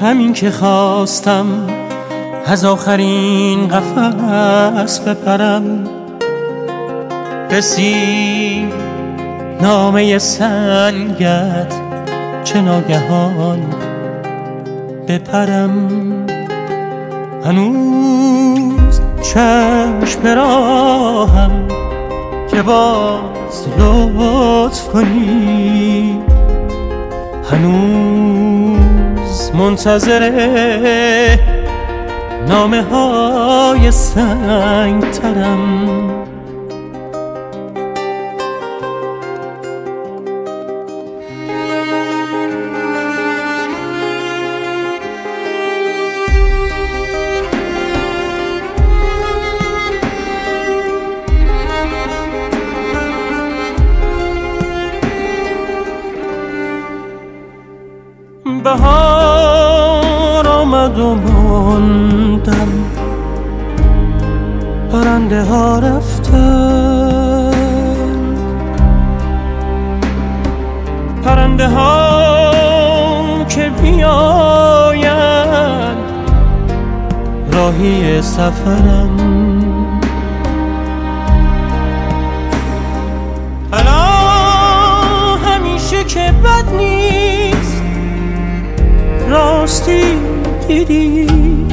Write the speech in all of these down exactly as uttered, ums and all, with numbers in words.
همین که خواستم از آخرین قفس بپرم، رسید نامه سنگت چه ناگهان بپرم. هنوز چشم به راهم که باز لطف کنی، هنوز منتظر نامه های سنگ ترم. بهار آمد و ماندم، پرنده ها رفتن، پرنده ها که بیاین راهی سفرم. الان همیشه که بد نیست، راستی دیدی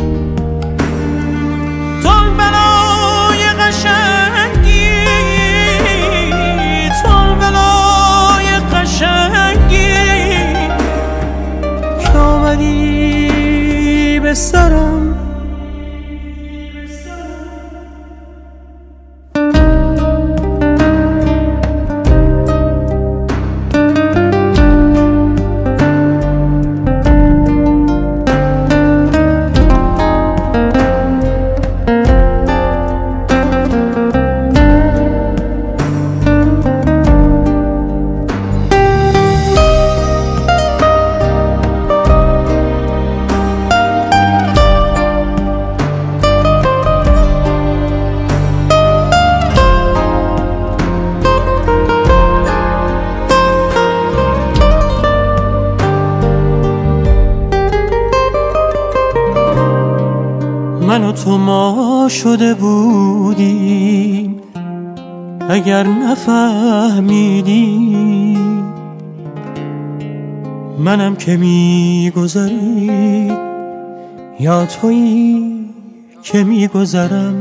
تون بلای قشنگی، تون بلای قشنگی که آمدی به سرم. من و تو ما شده بودیم اگر نفهمیدی، منم که میگذری یا تویی که میگذرم.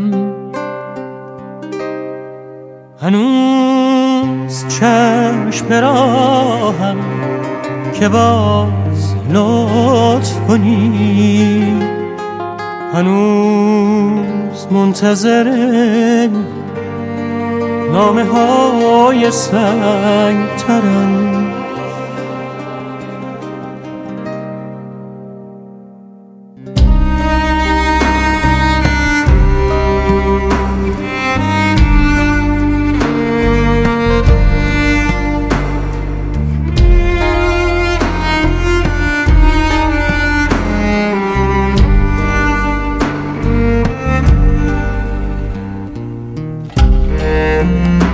هنوز چشم به راهم که باز لطف کنی، هنوز منتظر نامه های سنگ ترم. Mm-hmm.